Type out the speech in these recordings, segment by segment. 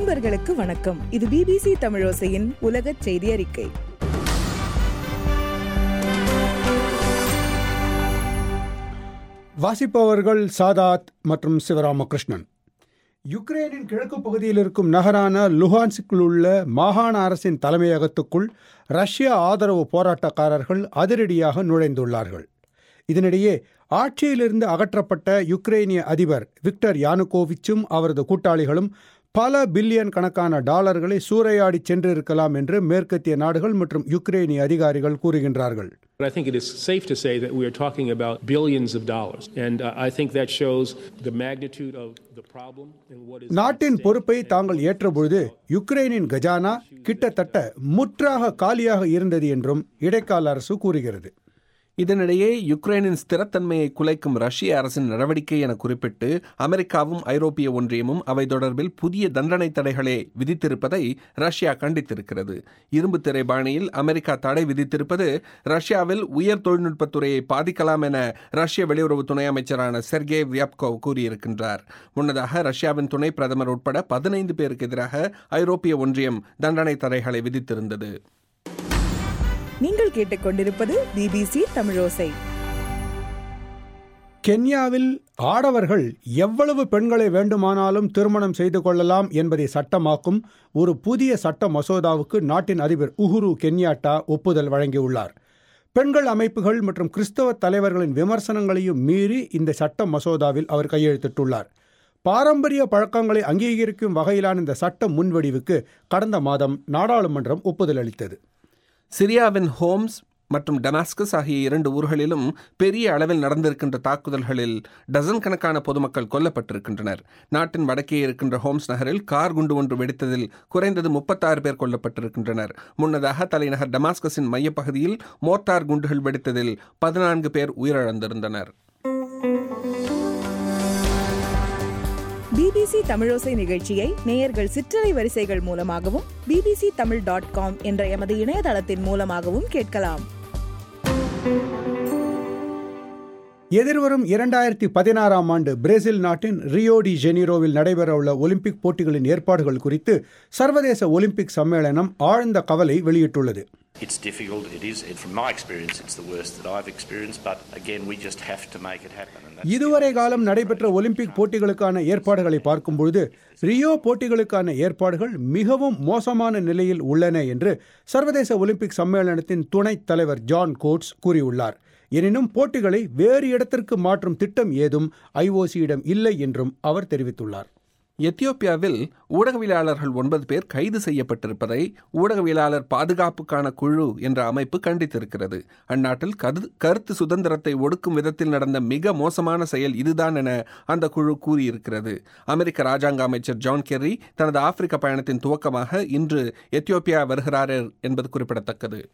அன்பர்களுக்கு வணக்கம். இது பிபிசி தமிழோசையின் உலக செய்தி அறிக்கை. வாசிப்பவர்கள் சாதாத் மற்றும் சிவராமகிருஷ்ணன். யுக்ரைனின் கிழக்கு பகுதியில் இருக்கும் நகரான லுஹான்ஸ்கில் உள்ள மாகாண அரசின் தலைமையகத்துக்குள் ரஷ்ய ஆதரவு போராட்டக்காரர்கள் அதிரடியாக நுழைந்துள்ளார்கள். இதனிடையே ஆட்சியிலிருந்து அகற்றப்பட்ட யுக்ரைனிய அதிபர் விக்டர் யானுகோவிச்சும் அவரது கூட்டாளிகளும் பல பில்லியன் கணக்கான டாலர்களை சூறையாடி சென்றிருக்கலாம் என்று மேற்கத்திய நாடுகள் மற்றும் யுக்ரைனிய அதிகாரிகள் கூறுகின்றார்கள். I think it is safe to say that we are talking about billions of dollars, and I think that shows the magnitude of the problem and what is. நாட்டின் பொறுப்பை தாங்கள் ஏற்றபொழுது யுக்ரைனின் கஜானா கிட்டத்தட்ட முற்றாக காலியாக இருந்தது என்றும் இடைக்கால அரசு கூறுகிறது. இதனிடையே யுக்ரைனின் ஸ்திரத்தன்மையை குலைக்கும் ரஷ்ய அரசின் நடவடிக்கை என குறிப்பிட்டு அமெரிக்காவும் ஐரோப்பிய ஒன்றியமும் அவை தொடர்பில் புதிய தண்டனை தடைகளை விதித்திருப்பதை ரஷ்யா கண்டித்திருக்கிறது. இரும்பு திரை பாணியில் அமெரிக்கா தடை விதித்திருப்பது ரஷ்யாவில் உயர் தொழில்நுட்பத்துறையை பாதிக்கலாம் என ரஷ்ய வெளியுறவு துணை அமைச்சரான செர்கே வியாப்கோவ் கூறியிருக்கின்றார். முன்னதாக ரஷ்யாவின் துணை பிரதமர் உட்பட 15 பேருக்கு எதிராக ஐரோப்பிய ஒன்றியம் தண்டனை தடைகளை விதித்திருந்தது. நீங்கள் கேட்டுக்கொண்டிருப்பது பிபிசி தமிழோசை. கென்யாவில் ஆடவர்கள் எவ்வளவு பெண்களை வேண்டுமானாலும் திருமணம் செய்து கொள்ளலாம் என்பதை சட்டமாக்கும் ஒரு புதிய சட்ட மசோதாவுக்கு நாட்டின் அதிபர் உஹுரு கென்யாட்டா ஒப்புதல் வழங்கியுள்ளார். பெண்கள் அமைப்புகள் மற்றும் கிறிஸ்தவ தலைவர்களின் விமர்சனங்களையும் மீறி இந்த சட்ட மசோதாவில் அவர் கையெழுத்திட்டுள்ளார். பாரம்பரிய பழக்கங்களை அங்கீகரிக்கும் வகையிலான இந்த சட்ட முன்வடிவுக்கு கடந்த மாதம் நாடாளுமன்றம் ஒப்புதல் அளித்தது. சிரியாவின் ஹோம்ஸ் மற்றும் டமாஸ்கஸ் ஆகிய 2 ஊர்களிலும் பெரிய அளவில் நடந்திருக்கின்ற தாக்குதல்களில் டசன் கணக்கான பொதுமக்கள் கொல்லப்பட்டிருக்கின்றனர். நாட்டின் வடக்கே இருக்கின்ற ஹோம்ஸ் நகரில் கார் குண்டு ஒன்று வெடித்ததில் குறைந்தது 36 பேர் கொல்லப்பட்டிருக்கின்றனர். முன்னதாக தலைநகர் டமாஸ்கஸின் மையப்பகுதியில் மோர்ட்டார் குண்டுகள் வெடித்ததில் 14 பேர் உயிரிழந்திருந்தனர். பிபிசி தமிழோசை நிகழ்ச்சியை நேயர்கள் சிற்றலை வரிசைகள் மூலமாகவும் bbctamil.com என்ற எமது இணையதளத்தின் மூலமாகவும் கேட்கலாம். எதிர்வரும் 2016ஆம் ஆண்டு பிரேசில் நாட்டின் ரியோ டி ஜெனீரோவில் நடைபெறவுள்ள ஒலிம்பிக் போட்டிகளின் ஏற்பாடுகள் குறித்து சர்வதேச ஒலிம்பிக் சம்மேளனம் ஆழ்ந்த கவலை வெளியிட்டுள்ளது. It's difficult. It is. From my experience, it's the worst that I've experienced. But again, we just have to make it happen. இதுவரை காலம் நடைபெற்ற ஒலிம்பிக் போட்டிகளுக்கான ஏற்பாடுகளை பார்க்கும்பொழுது ரியோ போட்டிகளுக்கான ஏற்பாடுகள் மிகவும் மோசமான நிலையில் உள்ளன என்று சர்வதேச ஒலிம்பிக் சம்மேளனத்தின் துணைத் தலைவர் ஜான் கோட்ஸ் கூறியுள்ளார். எனினும் போட்டிகளை வேறு இடத்திற்கு மாற்றும் திட்டம் ஏதும் ஐஓசியிடம் இல்லை என்றும் அவர் தெரிவித்துள்ளார். எத்தியோப்பியாவில் ஊடகவியலாளர்கள் 9 பேர் கைது செய்யப்பட்டிருப்பதை ஊடகவியலாளர் பாதுகாப்புக்கான குழு என்ற அமைப்பு கண்டித்திருக்கிறது. அந்நாட்டில் கருத்து சுதந்திரத்தை ஒடுக்கும் விதத்தில் நடந்த மிக மோசமான செயல் இதுதான் என அந்த குழு கூறியிருக்கிறது. அமெரிக்க ராஜாங்க அமைச்சர் ஜான் கெர்ரி தனது ஆப்பிரிக்க பயணத்தின் துவக்கமாக இன்று எத்தியோப்பியா வருகிறார் என்பது குறிப்பிடத்தக்கது.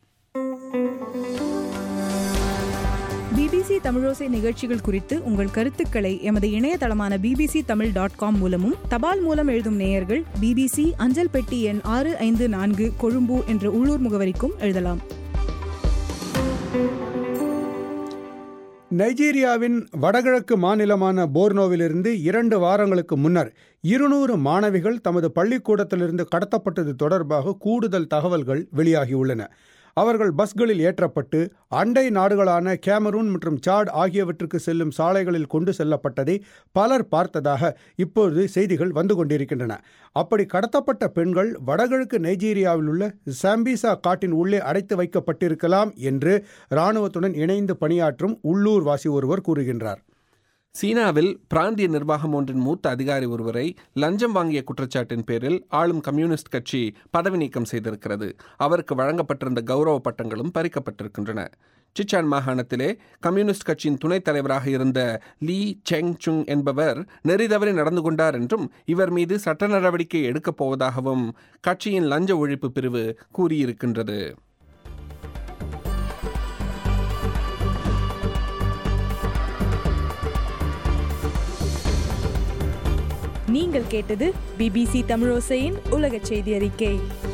பிபிசி தமிழோசை நிகழ்ச்சிகள் குறித்து உங்கள் கருத்துக்களை எமது இணையதளமான bbctamil.com மூலமும் தபால் மூலம் எழுதும் நேயர்கள் பிபிசி அஞ்சல் பெட்டி எண் 654 கொழும்பு என்ற உள்ளூர் முகவரிக்கும் எழுதலாம். நைஜீரியாவின் வடகிழக்கு மாநிலமான போர்னோவிலிருந்து 2 வாரங்களுக்கு முன்னர் 200 மாணவிகள் தமது பள்ளிக்கூடத்திலிருந்து கடத்தப்பட்டது தொடர்பாக கூடுதல் தகவல்கள் வெளியாகியுள்ளன. அவர்கள் பஸ்களில் ஏற்றப்பட்டு அண்டை நாடுகளான கேமரூன் மற்றும் சாட் ஆகியவற்றுக்கு செல்லும் சாலைகளில் கொண்டு செல்லப்பட்டதை பலர் பார்த்ததாக இப்பொழுது செய்திகள் வந்து கொண்டிருக்கின்றன. அப்படி கடத்தப்பட்ட பெண்கள் வடகிழக்கு நைஜீரியாவில் உள்ள சாம்பிசா காட்டின் உள்ளே அடைத்து வைக்கப்பட்டிருக்கலாம் என்று இராணுவத்துடன் இணைந்து பணியாற்றும் உள்ளூர்வாசி ஒருவர் கூறுகின்றார். சீனாவில் பிராந்திய நிர்வாகம் ஒன்றின் மூத்த அதிகாரி ஒருவரை லஞ்சம் வாங்கிய குற்றச்சாட்டின் பேரில் ஆளும் கம்யூனிஸ்ட் கட்சி பதவி நீக்கம் செய்திருக்கிறது. அவருக்கு வழங்கப்பட்டிருந்த கௌரவ பட்டங்களும் பறிக்கப்பட்டிருக்கின்றன. சிச்சான் மாகாணத்திலே கம்யூனிஸ்ட் கட்சியின் துணைத் தலைவராக இருந்த லீ செங் சுங் என்பவர் நெறிதவறி நடந்து கொண்டார் என்றும் இவர் மீது சட்ட நடவடிக்கை எடுக்கப் போவதாகவும் கட்சியின் லஞ்ச ஒழிப்பு பிரிவு கூறியிருக்கின்றது. நீங்கள் கேட்டது பிபிசி தமிழோசையின் உலக செய்தி அறிக்கை.